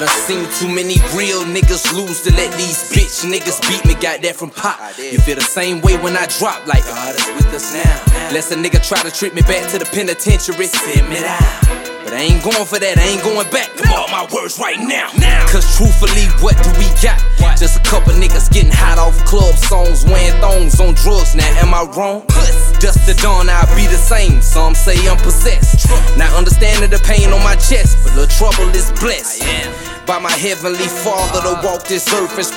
done seen too many real niggas lose to let these bitch niggas beat me. Got that from Pop. You feel the same way when I drop, like God is with us now. Lest a nigga try to trick me back to the penitentiary. Sit me down. But I ain't going for that, I ain't going back. Come on, my words right now. Cause truthfully, what do we got? Just a couple niggas getting hot off club songs, wearing thongs on drugs. Now am I wrong? Dust to dawn, I'll be the same. Some say I'm possessed. Not understanding the pain on my chest, but the trouble is blessed by my heavenly Father to walk this earth and